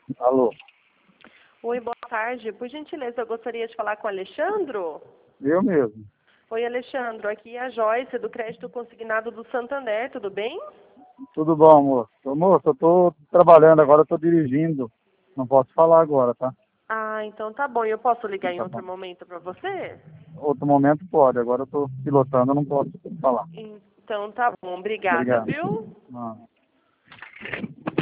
Alô, Oi, boa tarde. Por gentileza, eu gostaria de falar com o Alexandro. eu mesmo. Oi, Alexandro. Aqui é a Joyce, do Crédito Consignado do Santander. Tudo bem? Tudo bom, moço? Moço, eu tô trabalhando agora, eu tô dirigindo. Não posso falar agora, tá? Ah, então tá bom. Eu posso ligar em Tá bom. outro momento para você? Outro momento pode, agora eu tô pilotando, eu não posso falar. Então tá bom. Obrigada, Obrigado. viu? Ah.